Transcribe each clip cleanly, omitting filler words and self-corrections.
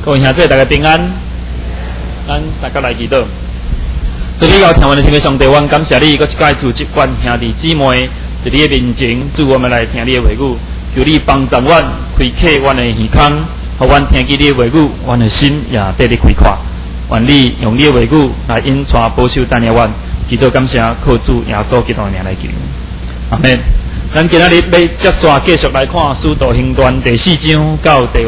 各位兄弟，大家平安。咱三角来祈祷。主你要听完的天父上帝，我感谢你，搁一届组织阮兄弟姊妹在你的面前，主我们来听你的话语，求你帮助阮，开启阮的耳孔，互阮听见你的话语，阮的心也得你开阔。愿你用你的话语来引带保守带领阮，祈祷感谢，靠主耶稣基督的名来求。阿门。咱今仔日要接续继续来看《使徒行传》第4章到第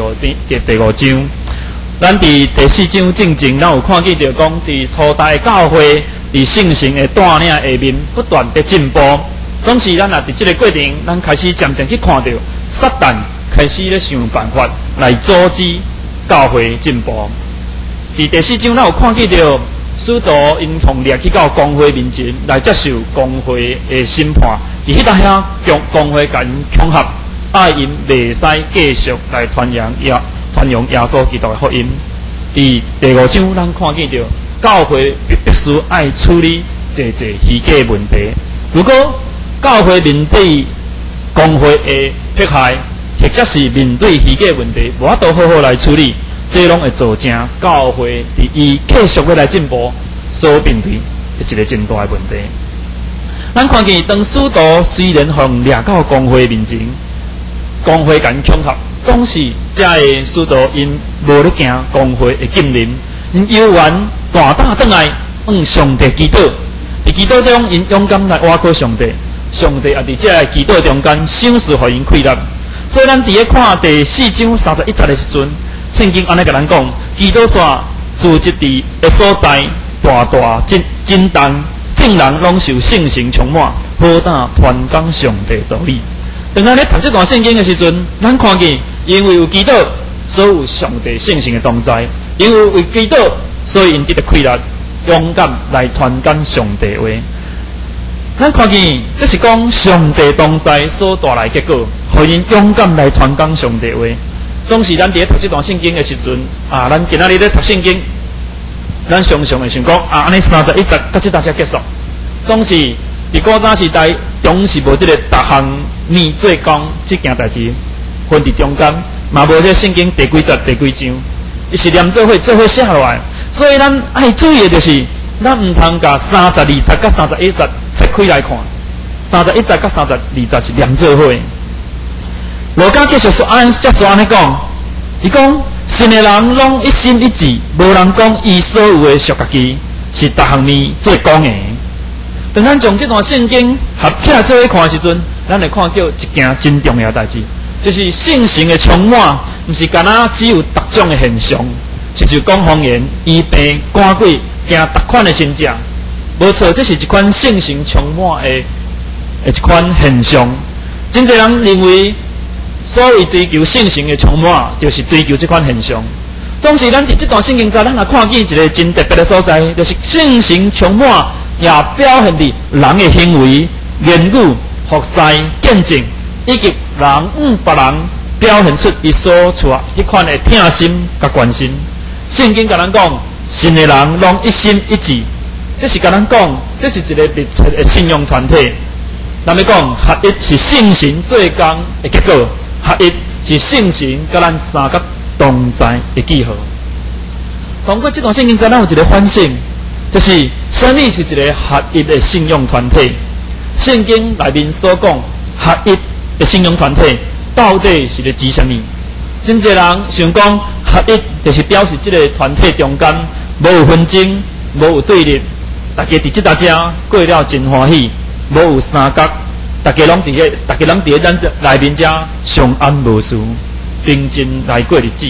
5章。咱伫第4章正经，咱有看见着讲，伫初代教会伫圣神的带领下面不断的进步。总是咱也伫这个过程，咱开始渐渐去看到撒旦开始咧想办法来阻止教会进步。伫第4章，咱有看见着使徒因同列去到公会面前来接受公会的审判。伫迄搭遐，公会甲因恐吓，爱因袂使继续来传扬耶稣基督的福音。伫第5章，咱看见到教会必须爱处理侪虚假问题。如果教会面对公会的迫害，或者是面对虚假问题，无法度好好来处理，这拢会造成教会伫伊继续要来进步所面对一个真大的问题。咱看见当使徒虽然互掠到公会面前，公会甲因恐吓，总是这个使徒因无咧行公会的禁令，因犹原大胆转来向上帝祈祷。伫祈祷中，因勇敢来挖靠上帝，上帝也伫这个祈祷中间赏赐互因开力。所以咱伫咧看第4章31节的时阵，圣经安尼甲咱讲，祈祷线自一伫的所在大震动。众人拢受圣神充满，好胆传讲上帝道理。当咱咧读这段圣经的时阵，咱看见，因为有祈祷，所以有上帝圣神的同在；因为有祈祷，所以因得开力，勇敢来传讲上帝话。咱看见，这是讲上帝同在所带来结果，互因勇敢来传讲上帝话。总是咱伫咧读这段圣经的时阵，咱今仔日咧读圣经。咱常常会想讲，安尼31节到这搭才结束。总是伫古早时代，总是无这个逐项面做工这件代志分伫中间，嘛无这圣经第几节第几章，伊是连做伙写落来。所以咱爱注意的就是，咱毋通甲32节甲31节切开来看，31节甲32节是连做伙。罗家继续说安尼讲，伊讲。信的人拢一心一志，无人讲伊所有的属家己是逐项面做讲的。当咱将这段圣经合起来做伙看的时阵，咱会看到一件真重要的代志，就是圣神的充满，毋是干那只有特种的现象，亲像讲方言、医病、赶鬼、行特款的神迹。无错，这是一款圣神充满的一款现象。真侪人认为。所谓追求圣神的充满，就是追求这款现象。总是咱伫这段圣经中，咱也看见一个真特别的所在，就是圣神充满，也表现伫人的行为、言语、服侍、见证，以及人别人表现出伊所处迄款的疼心甲关心。圣经甲咱讲，信的人拢一心一志，这是甲咱讲，这是一个密切的信仰团体。咱要讲合一是圣神做工的结果。合一是圣神甲咱三角同在的记号。通过这段圣经，咱有一个反省，就是什么是一个合一的信仰团体？圣经内面所讲合一的信仰团体，到底是咧指什么？真侪人想讲合一，就是表示这个团体中间无有纷争，无有对立，大家伫这搭遮过了真欢喜，无有三角。大家拢伫咱内面遮相安无事，平静来过日子。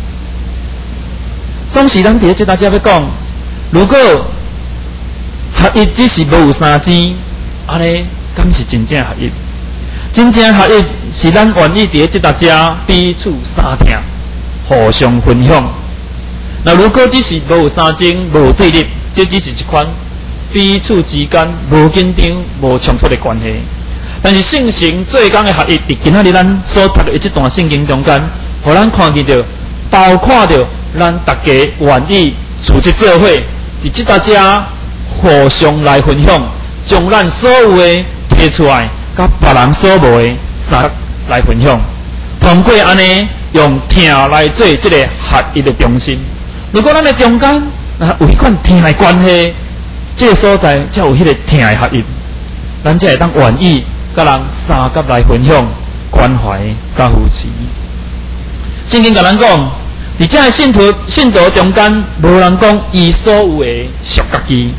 总是咱伫这搭遮要讲，如果合一只是无有三支，安尼敢是真正合一？真正合一是咱愿意伫这搭遮彼此相听，互相分享。那如果只是无有三争、无有对立，这只是一款彼此之间无紧张、无冲突的关系。但是圣神做工的合一，伫今仔日咱所读的这段圣经中间，互咱看见到，包括着咱大家愿意组织做伙，伫这搭遮互相来分享，将咱所有的提出来，甲别人所无的来分享。通过安尼， 用听来做这个合一的中心。如果咱的中间有迄款听的关系，这个所在才有迄个听的合一，咱才会当愿意甲人三甲来分享关怀甲扶持。圣经甲咱讲，伫这个信徒中间，无人讲伊所有的属家己。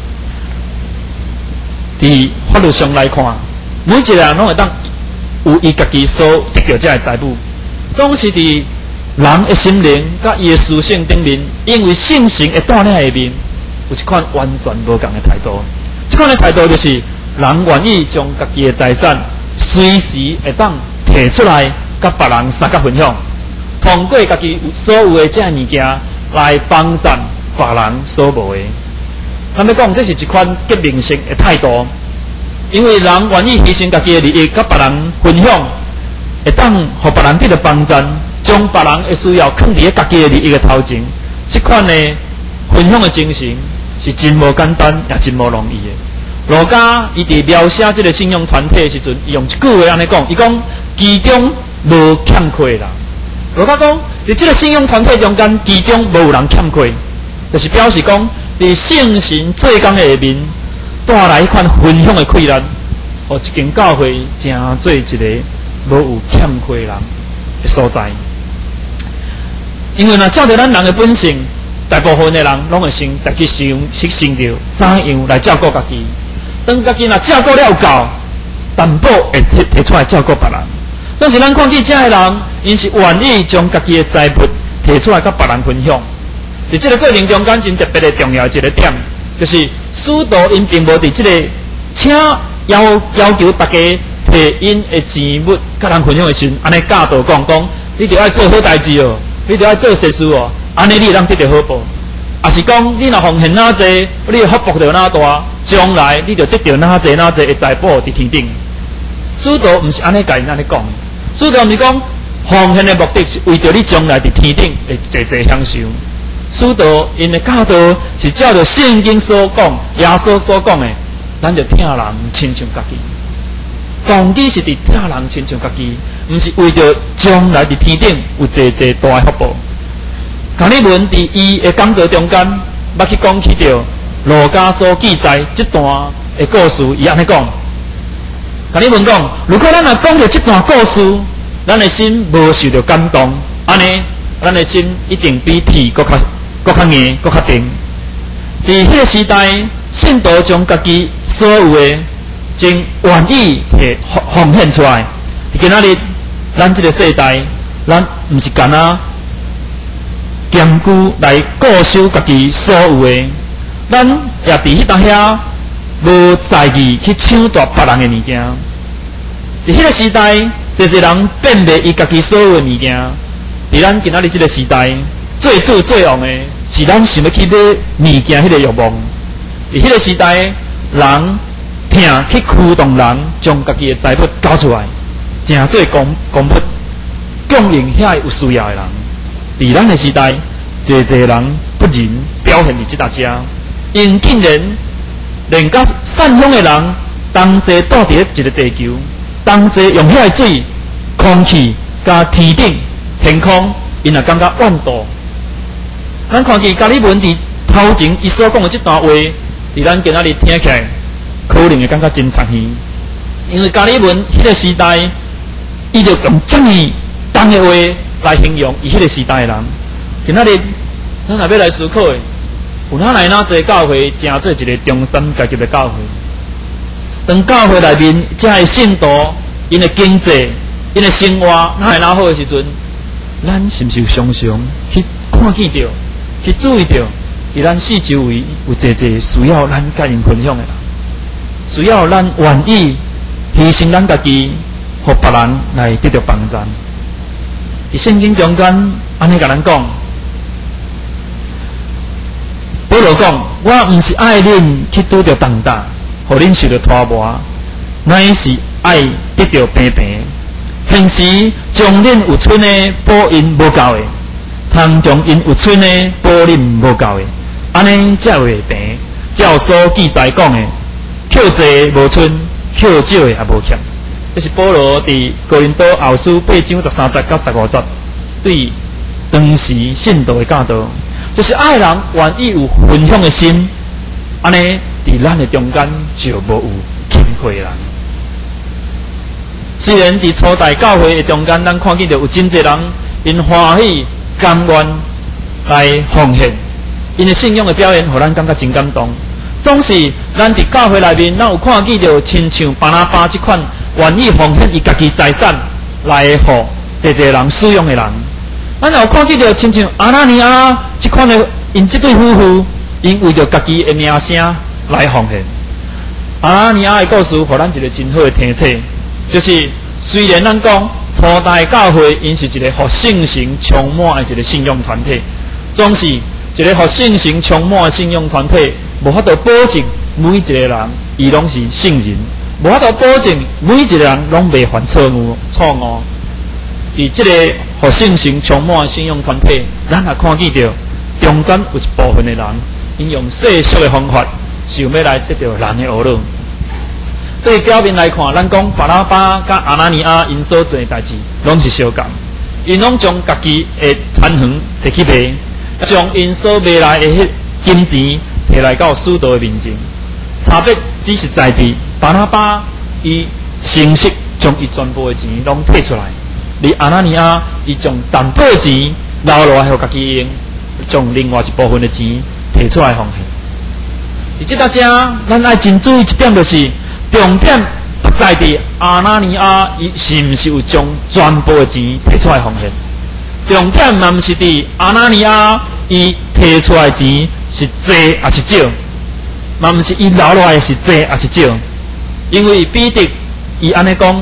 伫法律上来看，每一个人拢会当有伊家己所得到这个财富，总是伫人的心灵甲伊的思想顶面，因为圣神会带领下面，有一款完全无同的态度。这款的态度就是人愿意将家己的财产随时会当摕出来，甲别人相甲分享，通过家己所有的这物件来帮助别人所无的。咱要讲，这是一款革命性的态度，因为人愿意牺牲家己的利益，甲别人分享，会当互别人得到帮助，将别人的需要放伫家己的利益的头前。这款的分享的精神是真无简单，也真无容易的。路加伊伫描写这个信仰团体的时阵，伊用一句话安尼讲，伊讲其中无欠缺人。路加讲，伫这个信仰团体中间，其中无有人欠缺，就是表示讲。伫圣神做工的下面，带来一款分享的气力，互一间教会成做一个无有欠缺人的所在。因为若照着咱人的本性，大部分的人拢会先家己想着怎样来照顾家己。当家己若照顾了够，淡薄会摕出来照顾别人。但是咱看见这个人，因是愿意将家己的财物摕出来甲别人分享。在这个过程中间，真特别的重要一个点，就是使徒因并无伫这个请要求大家摕因的钱物甲人分享的时，安尼教导讲，你着爱做好代志哦，你着爱做善事哦，安尼你会当得到好报。也是讲你若奉献哪济，你的福报着哪大，将来你着得到哪济的财宝伫天顶。使徒毋是安尼甲因安尼讲，使徒毋是讲奉献的目的是为着你将来伫天顶会济济享受。使徒因的教导是照着圣经所讲、耶稣所讲的，咱就听人亲像家己。动机是伫听人亲像家己，毋是为着将来伫天顶有济济大的福报。甲你问伫伊的讲道中间，捌去讲起着路加所记载这段的故事，伊安尼讲。甲你问讲，如果咱若讲着这段故事，咱的心无受着感动，安尼咱的心一定比铁搁较硬，搁较定。伫迄个时代，信徒将家己所有的真愿意摕奉献出来。今仔日，咱这个世代，咱毋是干那坚固来固守家己所有的，咱也伫迄搭遐无在意去抢夺别人的物件。伫迄个时代，侪人辨别伊家己所有的物件。伫咱今仔日这个时代，最主最旺的是咱想要去买物件迄个欲望。伫迄个时代，人听去驱动人将家己的财物交出来，诚做公物，供应遐有需要的人。伫咱的时代，侪人不仁表现伫即搭遮，因竟然连甲散乡的人同齐住伫一个地球，同齐用遐个水、空气、甲天顶、天空，因也感觉怨妒。咱看见加利文伫头前伊所讲的这段话，伫咱今仔日听起来，可能会感觉真残忍。因为加利文迄个时代，伊就用这么重的话来形容伊迄个时代的人。今仔日咱若要来思考的，有哪来哪侪教会成做一个中产阶级的教会？当教会内面这些信徒，因的经济、因的生活哪来哪好的时阵，咱是毋是常常去看见到？去注意到，伫咱四周围有侪需要咱甲因分享的人，需要咱愿意牺牲咱家己，互别人来得到帮助。伫圣经中间，安尼甲咱讲，保罗讲：我毋是爱恁去拄着重担，互恁受着拖磨，乃是爱得到平平。现时将恁有剩的补因无够的。通将因有剩的补恁无够的，安尼才会平。照所记载讲的，捡济无剩，捡少的也无欠。这是保罗伫哥林多后书8章13节到15节。 对当时信徒的教导，就是爱人愿意有分享的心，安尼伫咱的中间就无有轻亏人。虽然伫初代教会的中间，咱看见到有真侪人因欢喜甘愿来奉献，因的信仰的表现，互咱感觉真感动。总是咱伫教会内面，咱有看见到亲像巴拿巴这款愿意奉献伊家己财产来互侪人使用的人。咱有看见到亲像阿拿尼亚这款的，因这对夫妇，因为着家己的名声来奉献。阿拿尼亚的故事，互咱一个真好的提醒。就是虽然咱讲初代教会因是一个互圣神充满的一个信仰团体，总是一个互圣神充满的信仰团体，无法度保证每一个人伊拢是圣人，无法度保证每一个人拢袂犯错误。伫这个互圣神充满的信仰团体，咱也看见到中间有一部分的人，因用世俗的方法，想要来得到人的恶乐。对表面来看，咱讲巴拿巴甲阿拿尼亚因所做的代志，拢是相共。因拢将家己的产园摕去卖，将因所卖来的迄金钱摕来到使徒的面前。差别只是在于巴拿巴伊诚实将伊全部的钱拢摕出来，而阿拿尼亚伊将淡薄的钱留落来互家己用，将另外一部分的钱摕出来奉献。伫这搭遮，咱爱真注意一点，就是重点不在于阿拿尼亚伊是毋是有将全部的钱摕出来奉献，重点嘛毋是伫阿拿尼亚伊摕出来的钱是多还是少，嘛毋是伊留落来是多还是少，因为彼得伊安尼讲，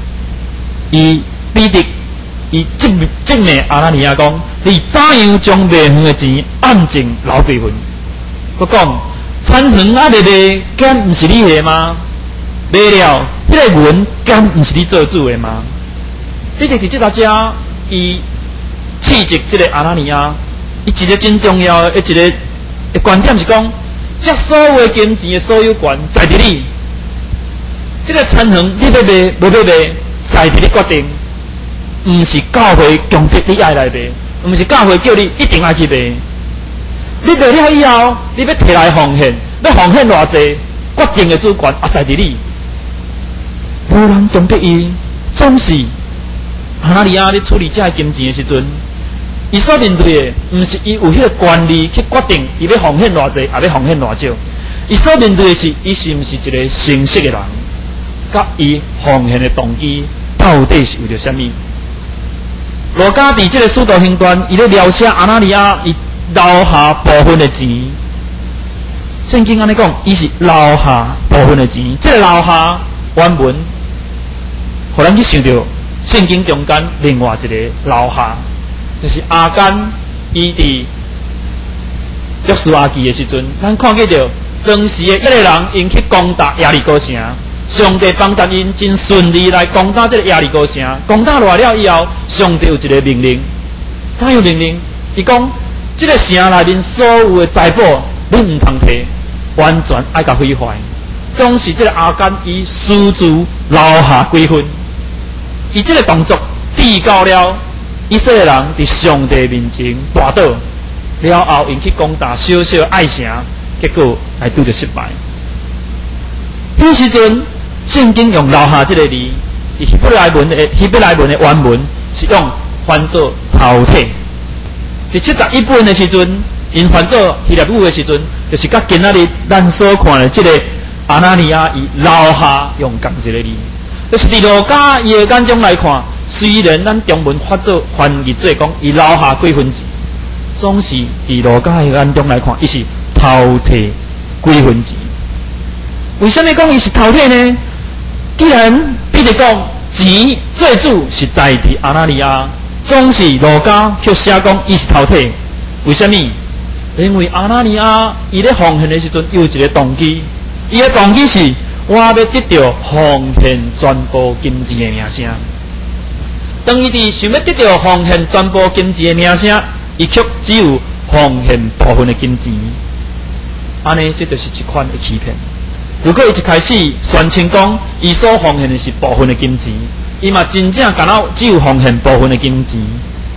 彼得伊证明阿拿尼亚讲，你怎样将卖园的钱按正留几分？佮讲产园啊卖卖，敢毋是你的吗？卖了，迄个文敢毋是你做主的吗？你伫这搭遮，伊斥责这个阿拿尼亚，伊一个真重要的一个观点是讲，这所有的金钱的所有权在伫你。这个产园你要卖无要卖，在伫你决定，毋是教会强迫你爱来卖，毋是教会叫你一定爱去卖。你卖了以后，你要摕来奉献，要奉献偌济，决定的主权也在伫你。无人强迫伊，总是阿拿尼亚咧处理这金钱的时阵，伊所面对的，毋是伊有迄个权利去决定伊要奉献偌济，也要奉献偌少。伊所面对的是，伊是毋是一个诚实的人，甲伊奉献的动机到底是为着什么？罗家伫这个使徒行传，伊咧描写阿拿尼亚伊留下部分的钱。圣经安尼讲，伊是留下部分的钱，这个留下原文。互咱去想到圣经中间另外一个留下，就是阿干伊伫约书亚记的时阵，咱看见到当时的一个人因去攻打耶利哥城，上帝帮助因真顺利来攻打这个耶利哥城。攻打落了以后，上帝有一个命令，怎样命令？伊讲这个城内面所有的财宝，你唔通摕，完全爱甲毁坏。总是这个阿干伊私自留下几分。伊这个动作递到了以色列人伫上帝面前跋倒了后，因去攻打小小爱城，结果还拄着失败。迄时阵，圣经用留下这个字，希伯来文的原文是用翻作淘汰。伫71本的时阵，因翻作希腊语的时阵，就是甲今仔日咱所看的这个阿拿尼亚伊留下用共一个字。就是伫路加伊的眼中来看，虽然咱中文翻译做讲伊留下几分钱，总是伫路加的眼中来看，伊是淘汰几分钱。为什么讲伊是淘汰呢？既然彼得讲钱最主是在伫阿拿尼亚，总是路加却写讲伊是淘汰。为什么？因为阿拿尼亚伊咧奉献的时阵有一个动机，伊的动机是我要得到奉献全部金钱的名声。当伊伫想要得到奉献全部金钱的名声，伊却只有奉献部分的金钱。安尼，这就是一款的欺骗。如果伊一开始宣称讲伊所奉献的是部分的金钱，伊嘛真正敢若只有奉献部分的金钱，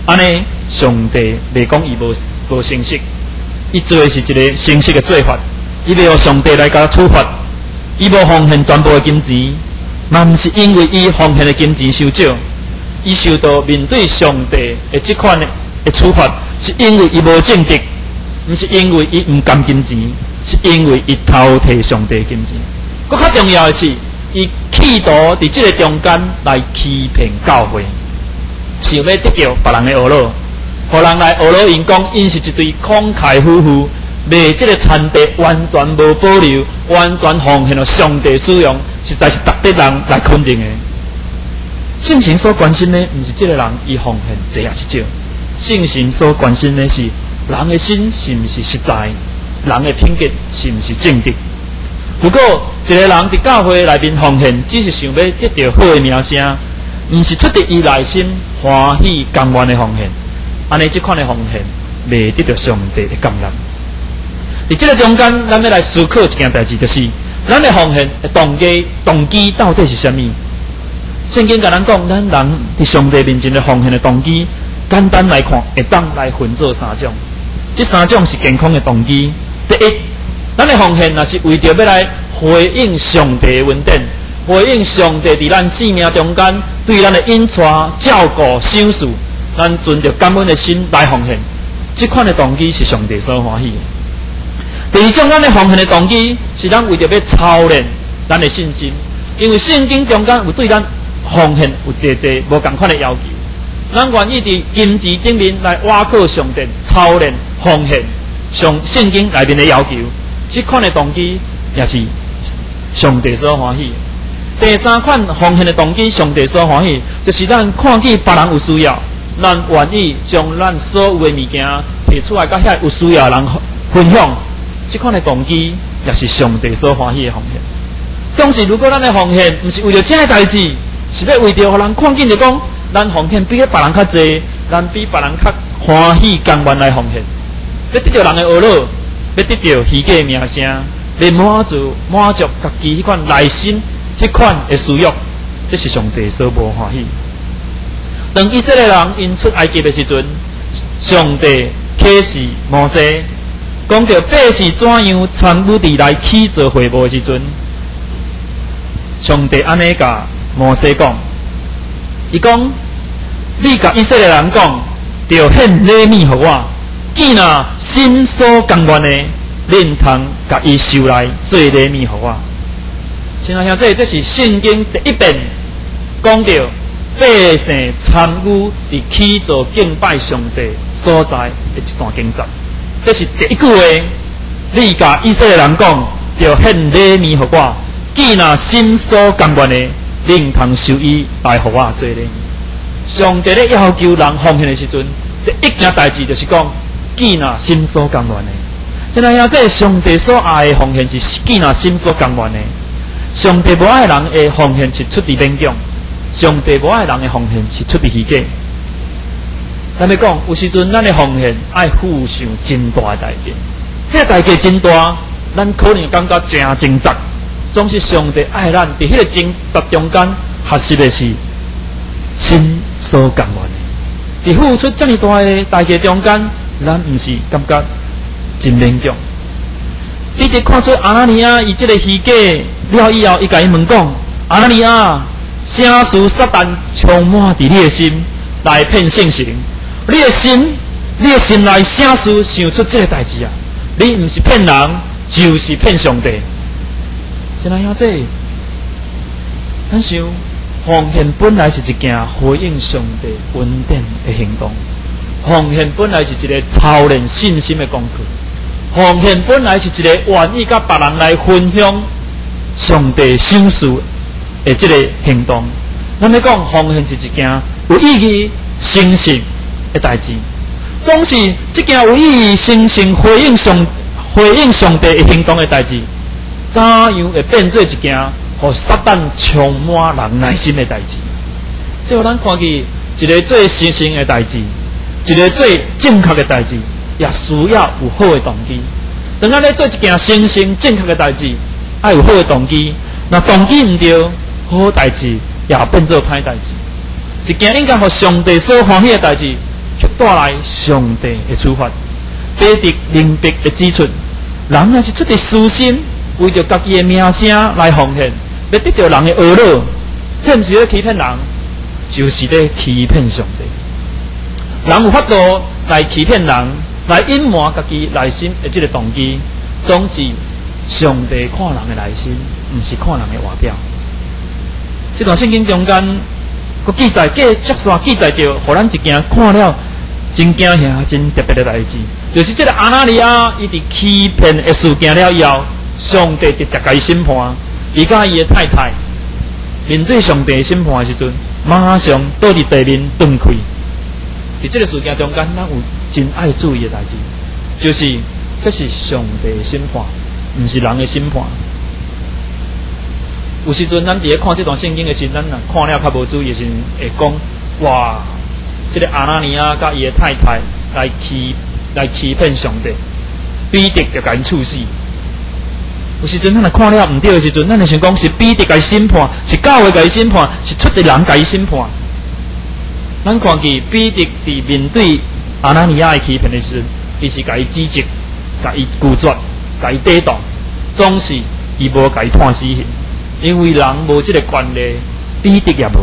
安尼上帝袂讲伊无诚实，伊做的是一个诚实的做法，伊袂让上帝来甲处罚，伊无奉献全部的金钱，嘛毋是因为伊奉献的金钱收少，伊受到面对上帝的这款的处罚，是因为伊无正直，毋是因为伊毋甘金钱，是因为伊偷摕上帝的金钱。佫较重要的是，伊企图伫这个中间来欺骗教会，想要得到别人的恶乐，互人来恶乐因讲，因是一对慷慨夫妇，为这个产地完全无保留，完全奉献了上帝使用，实在是值得人来肯定的。圣神所关心的，毋是这个人伊奉献济还是少，圣神所关心的是人的心是毋是实在，人的品格是毋是正直。如果一个人伫教会内面奉献，只是想要得到好的名声，毋是出自伊内心欢喜甘愿的奉献，安尼这款的奉献未得到上帝的感染。伫这个中间，咱要来思考一件代志，就是咱的奉献的动机到底是啥物？圣经甲咱讲，咱人伫上帝面前的奉献的动机，简单来看，会当来分做三种。这三种是健康的动机。第一，咱的奉献若是为着要来回应上帝的恩典，回应上帝伫咱生命中间对咱的引带、照顾、赏赐，咱存着感恩的心来奉献，这款的动机是上帝所欢喜的。第二种，咱的奉献的动机是咱为着要操练咱的信心，因为圣经中间有对咱奉献有侪无同款的要求，咱愿意伫金钱顶面来挖靠上帝，操练奉献上圣经内面的要求，这款的动机也是上帝所欢喜的。第三款奉献的动机，上帝所欢喜，就是咱看见别人有需要，咱愿意将咱所有的物件提出来，甲遐有需要的人分享。这款的动机也是上帝所欢喜的奉献。总是如果咱的奉献不是为了这个代志，是要为着让人看见就讲，咱奉献比别人较济，咱比别人较欢喜甘愿来奉献，要得到人的恶乐，要得到虚假的名声，来满足家己迄款内心迄款的需要，这是上帝所无欢喜。当以色列人因出埃及的时阵，上帝启示摩西，讲到百姓怎样参与伫来起做会幕的时阵，上帝安尼甲摩西讲，伊讲：你甲以色列人讲，着献礼物予我，既若心所甘愿的，恁通甲伊收来做礼物予我。亲爱兄弟，这是圣经第一遍讲到百姓参与伫起做敬拜上帝所在的一段经节。这是第一句话，你甲以色列人讲，着献礼物予我，既若心所甘愿的，恁通收伊来予我做礼物。上帝咧要求人奉献的时阵，第一件代志就是讲，既若心所甘愿的。即个样，这上帝所爱的奉献是既若心所甘愿的。上帝无爱人的奉献是出自勉强，上帝无爱人的奉献是出自虚假。咱要讲，有时阵咱的奉献爱付上真大的代价，迄个代价真大，咱可能感觉真挣扎。总是上帝爱咱，伫迄个挣扎中间，学习的是心所甘愿的。伫付出这么大的代价中间，咱毋是感觉真勉强。你得看出阿拿尼亚伊这个虚假了以后，伊甲伊问讲：阿拿尼亚，啥事撒旦充满伫你的心来骗圣神？你的心内啥事想出这个代志啊？你毋是骗人，就是骗上帝。真系兄弟，咱想奉献本来是一件回应上帝恩典的行动，奉献本来是一个操练信心的工具，奉献本来是一个愿意甲别人来分享上帝赏赐的这个行动。咱要讲奉献是一件有意义、神圣的代志，总是这件有意义、神圣回应上帝的行动的代志，怎样会变做一件互撒旦充满人内心的代志？这互咱看见一个最神圣的代志，一个最正确的代志，也需要有好的动机。当咱咧做一件神圣正确的代志，爱有好的动机。那动机唔对，好代志也变做歹代志。一件应该互上帝所欢喜的代志， 却带来上帝的处罚。彼得明白的指出，人若是出于私心，为着家己的名声来奉献，要得到人的恶乐，这不是咧欺骗人，就是咧欺骗上帝。人有法度来欺骗人，来隐瞒家己内心的这个动机，总之上帝看人的内心，不是看人的外表。这段圣经中间，佮记载，继续续记载着，互咱一件看了真惊吓、真特别的代志，就是这个阿拿尼亚伊伫欺骗的事件了以后，上帝直接甲伊审判，伊甲伊的太太面对上帝审判的时阵，马上倒伫地面断开。伫这个事件中间，咱有真爱注意的代志，就是这是上帝的审判，不是人的审判。有时阵，咱伫咧看这段圣经的时，咱若看了较无注意的时，会讲哇，这个阿拿尼亚甲伊的太太来欺骗上帝，彼得就甲因处死。有时阵，咱若看了唔对的时阵，咱就想讲是彼得甲伊审判，是教会甲伊审判，是出的人甲伊审判。咱看见彼得伫面对阿拿尼亚的欺骗的时，伊是甲伊指责、甲伊拒绝、甲伊抵挡，总是伊无甲伊判死刑。因为人无这个权利，彼得也无。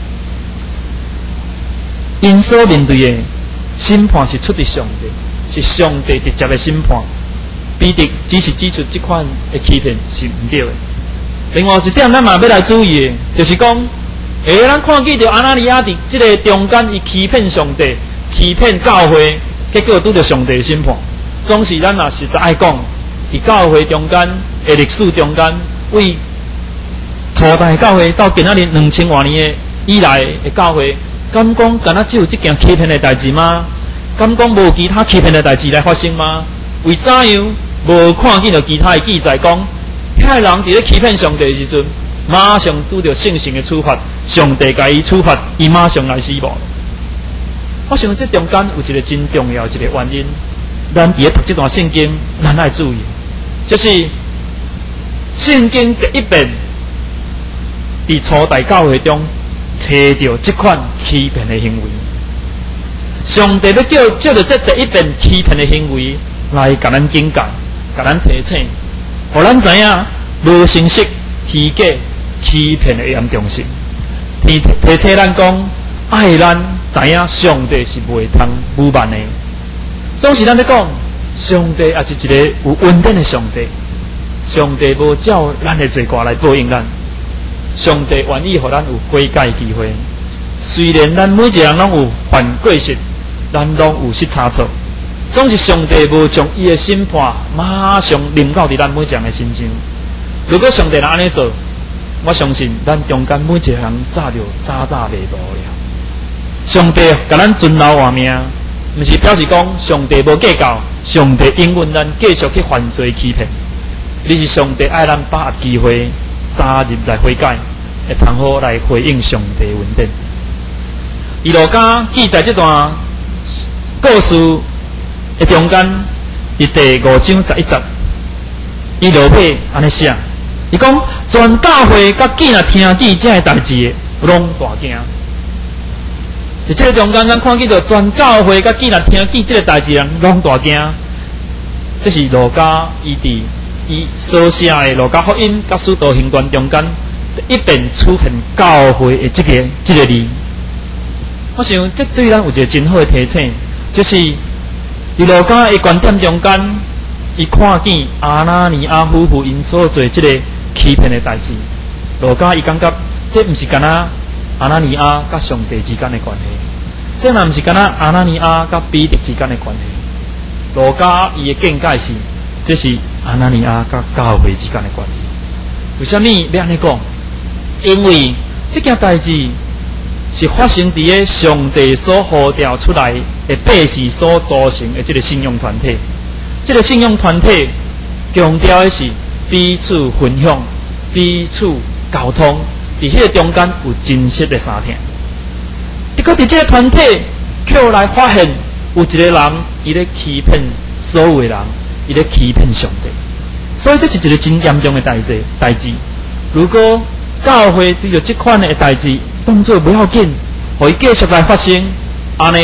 因所面对的审判是出自上帝，是上帝直接的审判。彼得只是指出这款的欺骗是唔对的。另外一点，咱嘛要来注意的，就是讲，咱看见着阿拿尼亚伫这个中间，伊欺骗上帝，欺骗教会，结果拄着上帝的审判。总是咱也实在爱讲，伫教会中间的历史中间，为初代教会到今仔日2000多年的以来的教会，敢讲敢若只有这件欺骗的代志吗？敢讲无其他欺骗的代志来发生吗？为怎样无看见到其他的记载讲，遐人伫咧欺骗上帝的时阵，马上拄着圣神的处罚，上帝甲伊处罚，伊马上来死亡。我想这中间有一个真重要一个原因，咱伫咧读这段圣经，咱爱注意，就是圣经第一遍。伫初代教会中，提到这款欺骗的行为，上帝要照着这第一遍欺骗的行为来甲咱警戒，甲咱提醒，互咱知影无诚实、虚假、欺骗的严重性。提醒咱讲，爱咱知影上帝是袂通侮慢的。总是咱咧讲，上帝也是一个有恩典的上帝，上帝无照咱的罪过来报应咱。上帝愿意予咱有悔改的机会，虽然咱每一个人拢有犯过失，咱拢有失差错，总是上帝无将伊的审判马上临到伫咱每一个人的身上。如果上帝若安尼做，我相信咱中间每一个人早就早袂无了。上帝甲咱尊老换命，毋是表示讲上帝无计较，上帝应允咱继续去犯罪欺骗，你是上帝爱咱把握机会。早日来悔改，会通好来回应上帝的恩典。以路加记载这段故事的中间，伫第5章11节，伊落尾安尼写，伊讲全教会甲囝仔听见这个代志，拢大惊。伫这个中间，咱看见着全教会甲囝仔听见这个代志，人拢大惊。这是路加伊所写的《路加福音》甲《使徒行传》中间一遍出现教会的这个字。我想这对咱有一个真好的提醒，就是伫路加的观点中间，伊看见阿拿尼亚夫妇因所做这个欺骗的代志，路加伊感觉这不是干那阿拿尼亚甲上帝之间的关系，这若不是干那阿拿尼亚甲彼得之间的关系，路加伊的见解是。这是阿拿尼亚甲教会之间的关系。为什么要安尼讲？因为这件代志是发生伫个上帝所呼召出来的百姓所组成的这个信仰团体。这个信仰团体强调的是彼此分享、彼此沟通，伫迄个中间有真实的相听。结果伫这个团体却来发现有一个人伊咧欺骗所有的人。伊咧欺骗上帝，所以这是一个真严重的代志。如果教会对着这款的代志当作不要紧，互伊继续来发生，安尼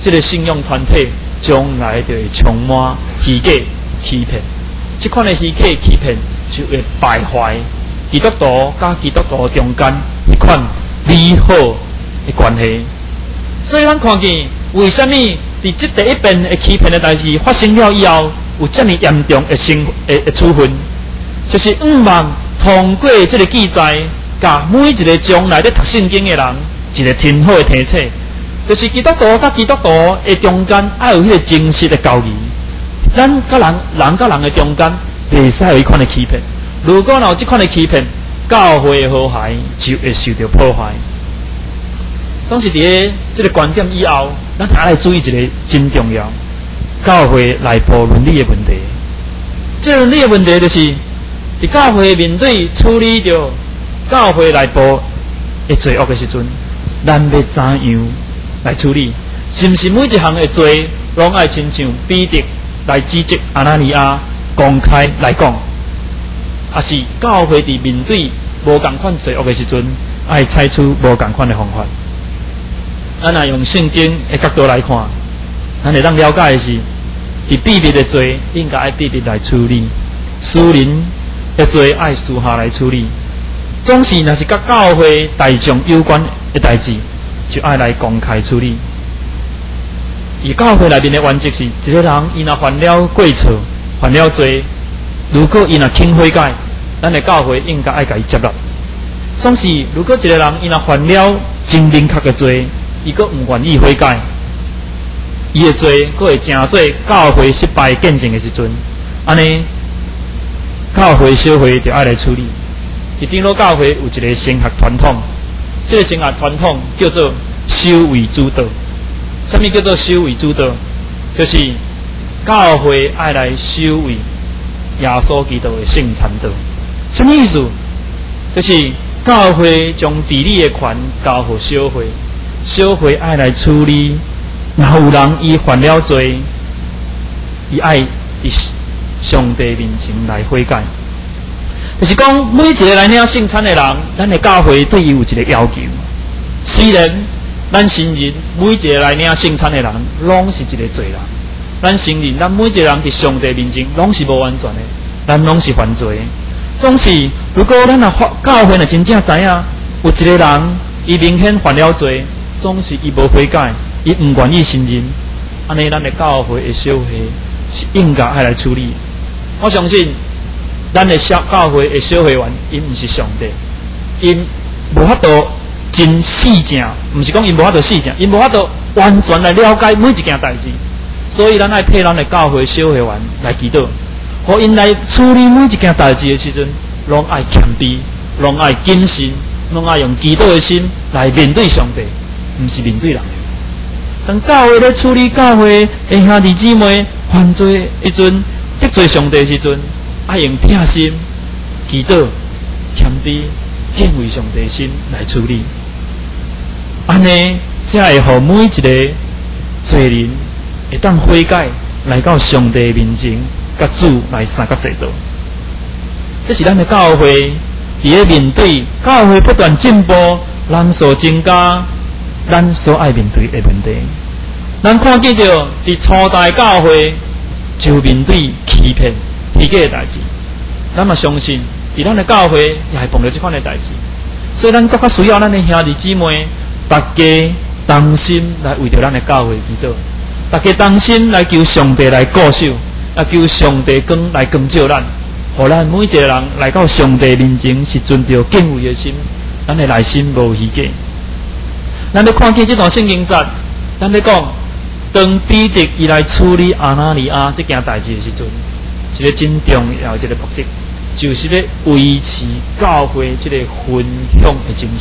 这个信仰团体将来就会充满虚假欺骗。这款的虚假欺骗就会败坏基督徒甲基督徒中间一款美好的关系。所以咱看见为什么伫这第一遍的欺骗的代志发生了以后，有这么严重的处分，就是望通过这个记载，甲每一个将来咧读圣经的人一个挺好的提醒，就是基督徒甲基督徒的中间要有迄个真实的交易。咱甲人甲人的中间袂使有一款的欺骗。如果有这款的欺骗，教会的和諧就会受到破坏。总是伫这个观点以后，咱还来注意一个真重要，教会内部伦理的问题。这个伦理的问题就是，伫教会面对处理着教会内部的罪恶的时阵，咱要怎样来处理？是不是每一项的罪，拢爱亲像彼得来指责阿拿尼亚公开来讲？也是教会伫面对无共款罪恶的时阵，爱采取无共款的方法。咱若用圣经的角度来看，咱会当了解的是，伫秘密的罪应该爱秘密来处理，私人的罪爱私下来处理。总是若是甲教会大众有关的代志，就爱来公开处理。而教会内面的原则是，一个人伊若犯了过错，犯了罪，如果伊若肯悔改，咱的教会应该爱甲伊接纳。总是如果一个人伊若犯了真明确的罪，伊阁唔愿意悔改，伊的罪阁会成做教会失败见证的时阵，安尼教会小会就爱来处理。伫长老教会有一个神学传统，这个神学传统叫做修为主道。什么叫做修为主道？就是教会爱来修为耶稣基督的圣餐道。什么意思？就是教会将治理的权交予小会，小会爱来处理。若有人伊犯了罪，伊爱伫上帝面前来悔改。就是讲，每一个来领圣餐的人，咱的教会对伊有一个要求。虽然咱承认每一个来领圣餐的人，拢是一个罪人，咱承认咱每一个人伫上帝面前拢是无完全的，咱拢是犯罪的。总是，如果咱教会若真正知影，有一个人伊明显犯了罪，总是伊无悔改，伊唔愿意承认，安尼咱的教会的小会是应该爱来处理。我相信，咱的教会的小会员，因唔是上帝，因无法度真细正，唔是讲因无法度细正，因无法度完全来了解每一件代志，所以咱爱替咱的教会小会员来祈祷。互因来处理每一件代志的时阵，拢爱谦卑，拢爱谨慎，拢爱用祈祷的心来面对上帝，唔是面对人。当教会咧处理教会的兄弟姊妹犯罪一阵得罪上帝的时阵，爱用疼心、祈祷、谦卑、敬畏上帝的心来处理。安尼才会互每一个罪人会当悔改，来到上帝面前。甲主来三角制度，这是咱的教会伫咧面对教会不断进步、人数增加，咱所爱面对的问题。咱看见着伫初代教会就面对欺骗、虚假的代志，咱嘛相信伫咱的教会也会碰到这款的代志，所以咱更加需要咱的兄弟姊妹，大家同心来为着咱的教会祈祷，大家同心来求上帝来固守。求上帝来光照咱，互咱每一个人来到上帝面前是存着敬畏的心，咱的内心无虚假。咱咧看见这段圣经节，咱咧讲，当彼得伊来处理阿拿尼亚这件代志的时阵，一个真重要一个目的，就是咧维持教会这个分享的精